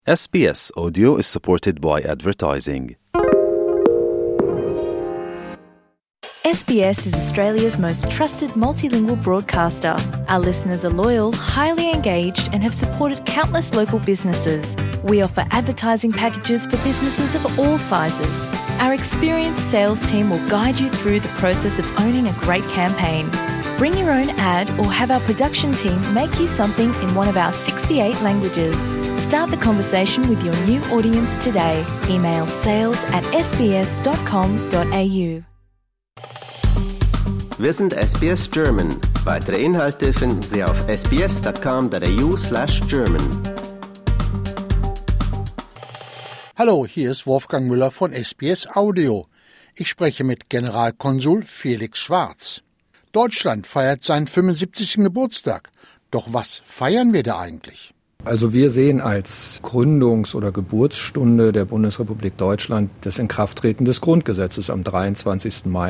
SBS Audio is supported by advertising. SBS is Australia's most trusted multilingual broadcaster. Our listeners are loyal, highly engaged and have supported countless local businesses. We offer advertising packages for businesses of all sizes. Our experienced sales team will guide you through the process of owning a great campaign. Bring your own ad or have our production team make you something in one of our 68 languages. Start the conversation with your new audience today. Email sales@sbs.com.au. Wir sind SBS German. Weitere Inhalte finden Sie auf sbs.com.au/German. Hallo, hier ist Wolfgang Müller von SBS Audio. Ich spreche mit Generalkonsul Felix Schwarz. Deutschland feiert seinen 75. Geburtstag. Doch was feiern wir da eigentlich? Also wir sehen als Gründungs- oder Geburtsstunde der Bundesrepublik Deutschland das Inkrafttreten des Grundgesetzes am 23. Mai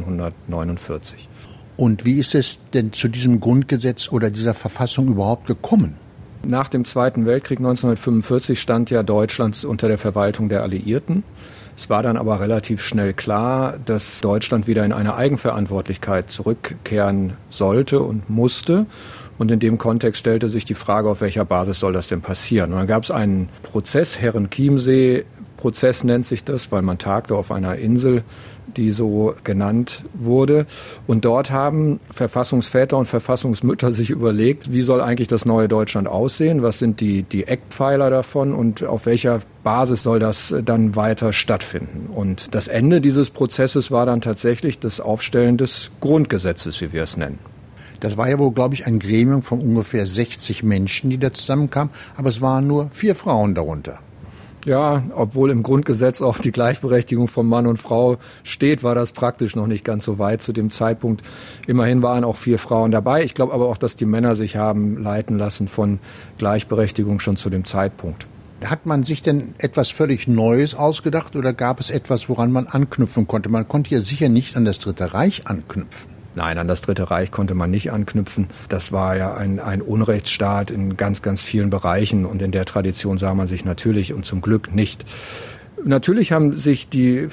1949. Und wie ist es denn zu diesem Grundgesetz oder dieser Verfassung überhaupt gekommen? Nach dem Zweiten Weltkrieg 1945 stand ja Deutschland unter der Verwaltung der Alliierten. Es war dann aber relativ schnell klar, dass Deutschland wieder in eine Eigenverantwortlichkeit zurückkehren sollte und musste. Und in dem Kontext stellte sich die Frage, auf welcher Basis soll das denn passieren? Und dann gab es einen Prozess, Herrenchiemsee-Prozess nennt sich das, weil man tagte auf einer Insel, die so genannt wurde. Und dort haben Verfassungsväter und Verfassungsmütter sich überlegt, wie soll eigentlich das neue Deutschland aussehen? Was sind die Eckpfeiler davon und auf welcher Basis soll das dann weiter stattfinden? Und das Ende dieses Prozesses war dann tatsächlich das Aufstellen des Grundgesetzes, wie wir es nennen. Das war ja wohl, glaube ich, ein Gremium von ungefähr 60 Menschen, die da zusammenkamen, aber es waren nur 4 Frauen darunter. Ja, obwohl im Grundgesetz auch die Gleichberechtigung von Mann und Frau steht, war das praktisch noch nicht ganz so weit zu dem Zeitpunkt. Immerhin waren auch 4 Frauen dabei. Ich glaube aber auch, dass die Männer sich haben leiten lassen von Gleichberechtigung schon zu dem Zeitpunkt. Hat man sich denn etwas völlig Neues ausgedacht oder gab es etwas, woran man anknüpfen konnte? Man konnte ja sicher nicht an das Dritte Reich anknüpfen. Nein, an das Dritte Reich konnte man nicht anknüpfen. Das war ja ein Unrechtsstaat in ganz, ganz vielen Bereichen und in der Tradition sah man sich natürlich und zum Glück nicht. Natürlich haben sich die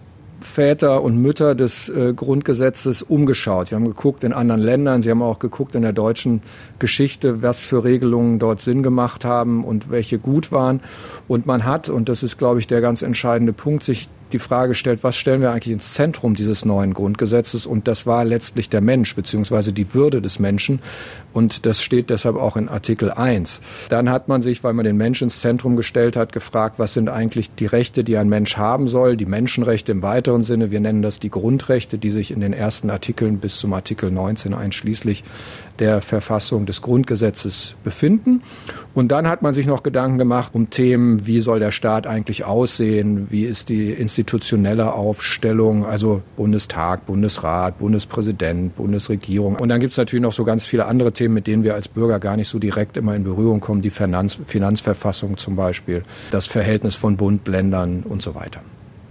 Väter und Mütter des Grundgesetzes umgeschaut. Sie haben geguckt in anderen Ländern, sie haben auch geguckt in der deutschen Geschichte, was für Regelungen dort Sinn gemacht haben und welche gut waren. Und man hat, und das ist, glaube ich, der ganz entscheidende Punkt, sich die Frage gestellt, was stellen wir eigentlich ins Zentrum dieses neuen Grundgesetzes? Und das war letztlich der Mensch, beziehungsweise die Würde des Menschen. Und das steht deshalb auch in Artikel 1. Dann hat man sich, weil man den Menschen ins Zentrum gestellt hat, gefragt, was sind eigentlich die Rechte, die ein Mensch haben soll? Die Menschenrechte im weiteren Sinne. Wir nennen das die Grundrechte, die sich in den ersten Artikeln bis zum Artikel 19 einschließlich der Verfassung des Grundgesetzes befinden. Und dann hat man sich noch Gedanken gemacht um Themen, wie soll der Staat eigentlich aussehen? Wie ist die institutionelle Aufstellung? Also Bundestag, Bundesrat, Bundespräsident, Bundesregierung. Und dann gibt es natürlich noch so ganz viele andere Themen, mit denen wir als Bürger gar nicht so direkt immer in Berührung kommen. Die Finanzverfassung zum Beispiel, das Verhältnis von Bund, Ländern und so weiter.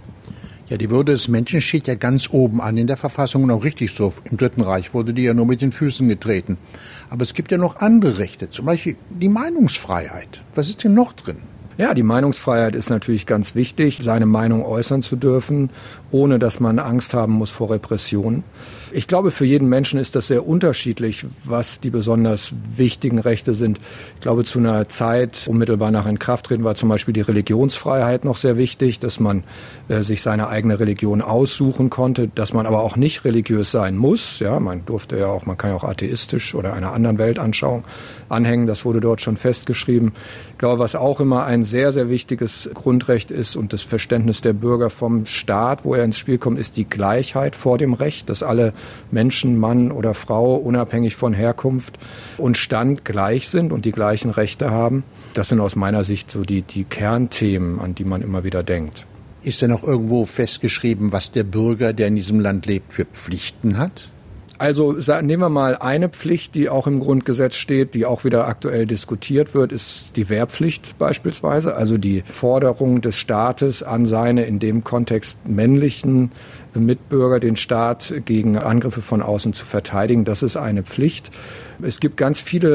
Ja, die Würde des Menschen steht ja ganz oben an in der Verfassung und auch richtig so. Im Dritten Reich wurde die ja nur mit den Füßen getreten. Aber es gibt ja noch andere Rechte, zum Beispiel die Meinungsfreiheit. Was ist denn noch drin? Ja, die Meinungsfreiheit ist natürlich ganz wichtig, seine Meinung äußern zu dürfen, ohne dass man Angst haben muss vor Repression. Ich glaube, für jeden Menschen ist das sehr unterschiedlich, was die besonders wichtigen Rechte sind. Ich glaube, zu einer Zeit unmittelbar nach Inkrafttreten war zum Beispiel die Religionsfreiheit noch sehr wichtig, dass man sich seine eigene Religion aussuchen konnte, dass man aber auch nicht religiös sein muss. Ja, man kann ja auch atheistisch oder einer anderen Weltanschauung anhängen. Das wurde dort schon festgeschrieben. Ich glaube, was auch immer ein sehr, sehr wichtiges Grundrecht ist und das Verständnis der Bürger vom Staat, wo er ins Spiel kommt, ist die Gleichheit vor dem Recht, dass alle Menschen, Mann oder Frau, unabhängig von Herkunft und Stand gleich sind und die gleichen Rechte haben. Das sind aus meiner Sicht so die Kernthemen, an die man immer wieder denkt. Ist denn auch irgendwo festgeschrieben, was der Bürger, der in diesem Land lebt, für Pflichten hat? Also nehmen wir mal eine Pflicht, die auch im Grundgesetz steht, die auch wieder aktuell diskutiert wird, ist die Wehrpflicht beispielsweise. Also die Forderung des Staates an seine in dem Kontext männlichen Mitbürger, den Staat gegen Angriffe von außen zu verteidigen. Das ist eine Pflicht. Es gibt ganz viele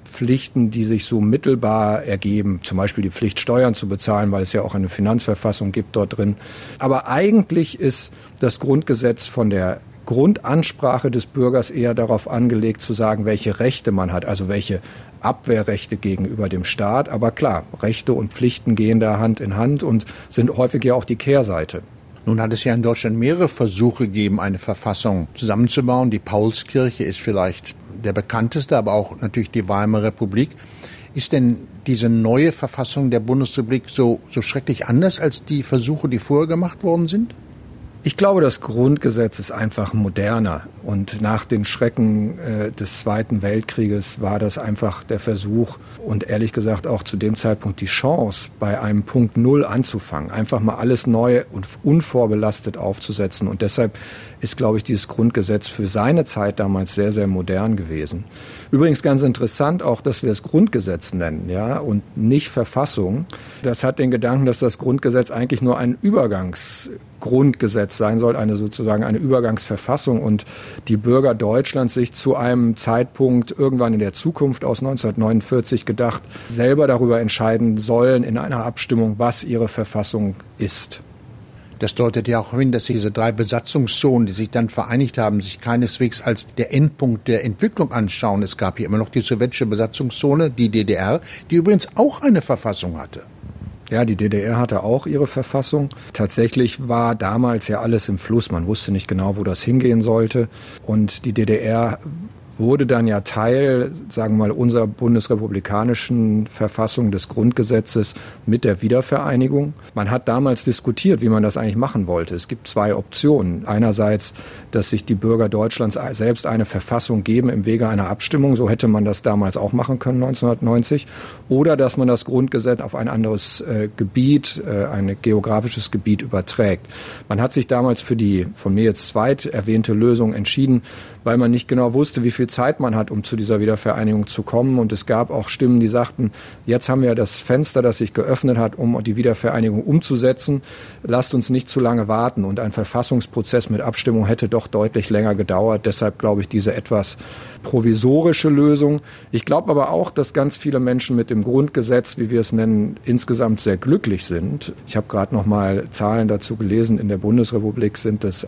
Pflichten, die sich so mittelbar ergeben, zum Beispiel die Pflicht, Steuern zu bezahlen, weil es ja auch eine Finanzverfassung gibt dort drin. Aber eigentlich ist das Grundgesetz von der Grundansprache des Bürgers eher darauf angelegt, zu sagen, welche Rechte man hat, also welche Abwehrrechte gegenüber dem Staat. Aber klar, Rechte und Pflichten gehen da Hand in Hand und sind häufig ja auch die Kehrseite. Nun hat es ja in Deutschland mehrere Versuche gegeben, eine Verfassung zusammenzubauen. Die Paulskirche ist vielleicht der bekannteste, aber auch natürlich die Weimarer Republik. Ist denn diese neue Verfassung der Bundesrepublik so schrecklich anders als die Versuche, die vorher gemacht worden sind? Ich glaube, das Grundgesetz ist einfach moderner. Und nach den Schrecken des Zweiten Weltkrieges war das einfach der Versuch und ehrlich gesagt auch zu dem Zeitpunkt die Chance, bei einem Punkt Null anzufangen. Einfach mal alles neu und unvorbelastet aufzusetzen. Und deshalb ist, glaube ich, dieses Grundgesetz für seine Zeit damals sehr, sehr modern gewesen. Übrigens ganz interessant auch, dass wir es Grundgesetz nennen, ja, und nicht Verfassung. Das hat den Gedanken, dass das Grundgesetz eigentlich nur ein Übergangsgrundgesetz sein soll, sozusagen eine Übergangsverfassung und die Bürger Deutschlands sich zu einem Zeitpunkt irgendwann in der Zukunft aus 1949 gedacht, selber darüber entscheiden sollen in einer Abstimmung, was ihre Verfassung ist. Das deutet ja auch hin, dass diese 3 Besatzungszonen, die sich dann vereinigt haben, sich keineswegs als der Endpunkt der Entwicklung anschauen. Es gab hier immer noch die sowjetische Besatzungszone, die DDR, die übrigens auch eine Verfassung hatte. Ja, die DDR hatte auch ihre Verfassung. Tatsächlich war damals ja alles im Fluss. Man wusste nicht genau, wo das hingehen sollte. Und die DDR wurde dann ja Teil, sagen wir mal, unserer bundesrepublikanischen Verfassung des Grundgesetzes mit der Wiedervereinigung. Man hat damals diskutiert, wie man das eigentlich machen wollte. Es gibt 2 Optionen. Einerseits, dass sich die Bürger Deutschlands selbst eine Verfassung geben im Wege einer Abstimmung. So hätte man das damals auch machen können, 1990. Oder dass man das Grundgesetz auf ein anderes Gebiet, ein geografisches Gebiet überträgt. Man hat sich damals für die von mir jetzt zweit erwähnte Lösung entschieden, weil man nicht genau wusste, wie viel Zeit man hat, um zu dieser Wiedervereinigung zu kommen. Und es gab auch Stimmen, die sagten, jetzt haben wir das Fenster, das sich geöffnet hat, um die Wiedervereinigung umzusetzen. Lasst uns nicht zu lange warten. Und ein Verfassungsprozess mit Abstimmung hätte doch deutlich länger gedauert. Deshalb glaube ich, diese etwas provisorische Lösung. Ich glaube aber auch, dass ganz viele Menschen mit dem Grundgesetz, wie wir es nennen, insgesamt sehr glücklich sind. Ich habe gerade noch mal Zahlen dazu gelesen. In der Bundesrepublik sind es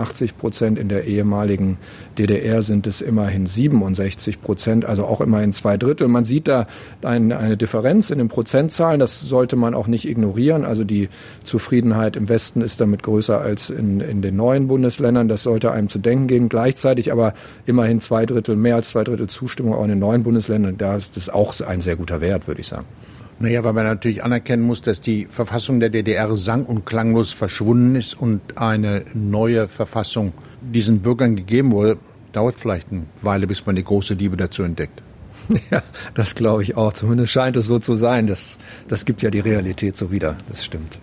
88%, in der ehemaligen DDR sind es immerhin 67%, also auch immerhin 2/3. Man sieht da eine Differenz in den Prozentzahlen, das sollte man auch nicht ignorieren. Also die Zufriedenheit im Westen ist damit größer als in den neuen Bundesländern, das sollte einem zu denken geben. Gleichzeitig aber immerhin 2/3, mehr als 2/3 Zustimmung auch in den neuen Bundesländern, da ist das auch ein sehr guter Wert, würde ich sagen. Naja, weil man natürlich anerkennen muss, dass die Verfassung der DDR sang- und klanglos verschwunden ist und eine neue Verfassung diesen Bürgern gegeben wurde, dauert vielleicht eine Weile, bis man die große Liebe dazu entdeckt. Ja, das glaube ich auch. Zumindest scheint es so zu sein. Das gibt ja die Realität so wieder. Das stimmt.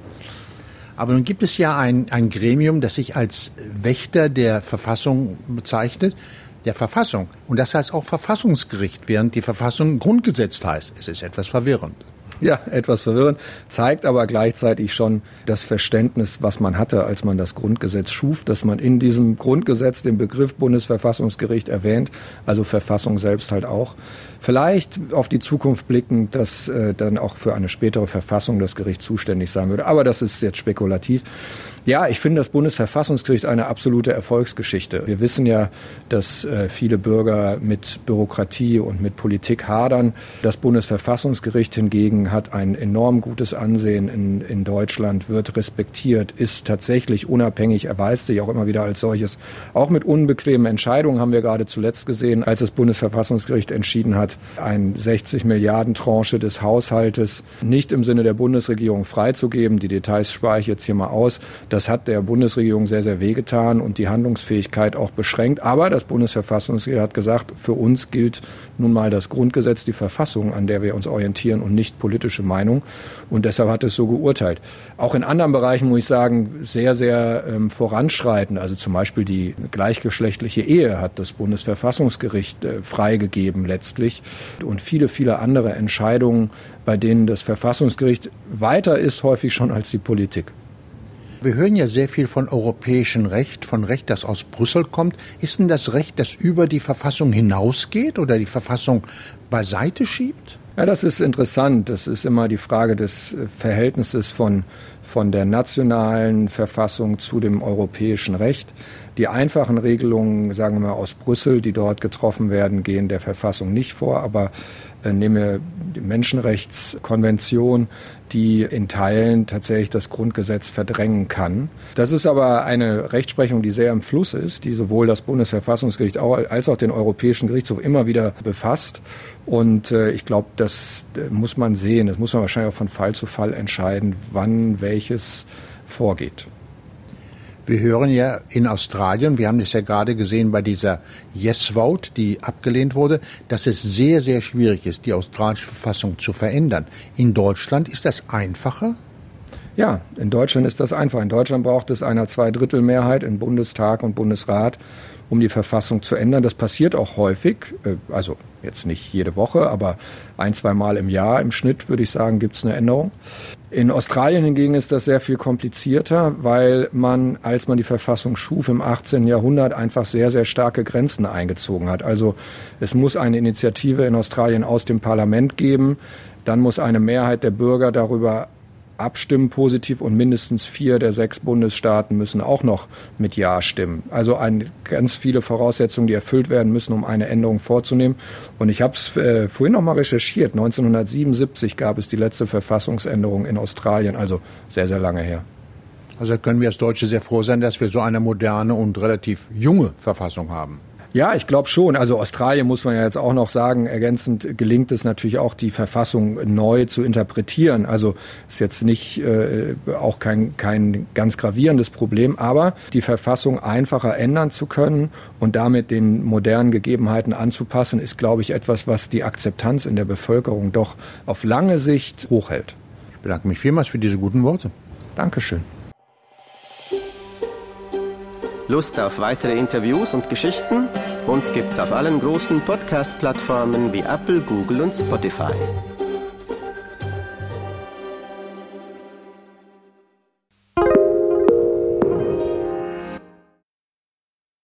Aber nun gibt es ja ein Gremium, das sich als Wächter der Verfassung bezeichnet. Der Verfassung. Und das heißt auch Verfassungsgericht, während die Verfassung Grundgesetz heißt. Es ist etwas verwirrend. Ja, etwas verwirrend, zeigt aber gleichzeitig schon das Verständnis, was man hatte, als man das Grundgesetz schuf, dass man in diesem Grundgesetz den Begriff Bundesverfassungsgericht erwähnt, also Verfassung selbst halt auch. Vielleicht auf die Zukunft blicken, dass dann auch für eine spätere Verfassung das Gericht zuständig sein würde. Aber das ist jetzt spekulativ. Ja, ich finde das Bundesverfassungsgericht eine absolute Erfolgsgeschichte. Wir wissen ja, dass viele Bürger mit Bürokratie und mit Politik hadern. Das Bundesverfassungsgericht hingegen hat ein enorm gutes Ansehen in Deutschland, wird respektiert, ist tatsächlich unabhängig, erweist sich auch immer wieder als solches. Auch mit unbequemen Entscheidungen haben wir gerade zuletzt gesehen, als das Bundesverfassungsgericht entschieden hat, eine 60 Milliarden Tranche des Haushaltes nicht im Sinne der Bundesregierung freizugeben. Die Details spare ich jetzt hier mal aus. Das hat der Bundesregierung sehr, sehr wehgetan und die Handlungsfähigkeit auch beschränkt. Aber das Bundesverfassungsgericht hat gesagt, für uns gilt nun mal das Grundgesetz, die Verfassung, an der wir uns orientieren und nicht politische Meinung. Und deshalb hat es so geurteilt. Auch in anderen Bereichen, muss ich sagen, sehr, sehr voranschreitend. Also zum Beispiel die gleichgeschlechtliche Ehe hat das Bundesverfassungsgericht freigegeben letztlich. Und viele, viele andere Entscheidungen, bei denen das Verfassungsgericht weiter ist, häufig schon als die Politik. Wir hören ja sehr viel von europäischem Recht, von Recht, das aus Brüssel kommt. Ist denn das Recht, das über die Verfassung hinausgeht oder die Verfassung beiseite schiebt? Ja, das ist interessant. Das ist immer die Frage des Verhältnisses von der nationalen Verfassung zu dem europäischen Recht. Die einfachen Regelungen, sagen wir mal aus Brüssel, die dort getroffen werden, gehen der Verfassung nicht vor. Aber nehmen wir die Menschenrechtskonvention, die in Teilen tatsächlich das Grundgesetz verdrängen kann. Das ist aber eine Rechtsprechung, die sehr im Fluss ist, die sowohl das Bundesverfassungsgericht als auch den Europäischen Gerichtshof immer wieder befasst. Und ich glaube, das muss man sehen. Das muss man wahrscheinlich auch von Fall zu Fall entscheiden, wann welches vorgeht. Wir hören ja in Australien, wir haben das ja gerade gesehen bei dieser Yes-Vote, die abgelehnt wurde, dass es sehr, sehr schwierig ist, die australische Verfassung zu verändern. In Deutschland ist das einfacher? Ja, in Deutschland ist das einfach. In Deutschland braucht es eine Zweidrittelmehrheit in Bundestag und Bundesrat, um die Verfassung zu ändern. Das passiert auch häufig, also jetzt nicht jede Woche, aber 1-2 Mal im Jahr im Schnitt, würde ich sagen, gibt es eine Änderung. In Australien hingegen ist das sehr viel komplizierter, weil man, als man die Verfassung schuf im 18. Jahrhundert, einfach sehr, sehr starke Grenzen eingezogen hat. Also es muss eine Initiative in Australien aus dem Parlament geben, dann muss eine Mehrheit der Bürger darüber abstimmen positiv und mindestens 4 der 6 Bundesstaaten müssen auch noch mit Ja stimmen. Also ganz viele Voraussetzungen, die erfüllt werden müssen, um eine Änderung vorzunehmen. Und ich habe es vorhin noch mal recherchiert. 1977 gab es die letzte Verfassungsänderung in Australien, also sehr, sehr lange her. Also können wir als Deutsche sehr froh sein, dass wir so eine moderne und relativ junge Verfassung haben. Ja, ich glaube schon. Also Australien muss man ja jetzt auch noch sagen, ergänzend gelingt es natürlich auch, die Verfassung neu zu interpretieren. Also ist jetzt nicht auch kein ganz gravierendes Problem, aber die Verfassung einfacher ändern zu können und damit den modernen Gegebenheiten anzupassen, ist, glaube ich, etwas, was die Akzeptanz in der Bevölkerung doch auf lange Sicht hochhält. Ich bedanke mich vielmals für diese guten Worte. Dankeschön. Lust auf weitere Interviews und Geschichten? Uns gibt's auf allen großen Podcast-Plattformen wie Apple, Google und Spotify.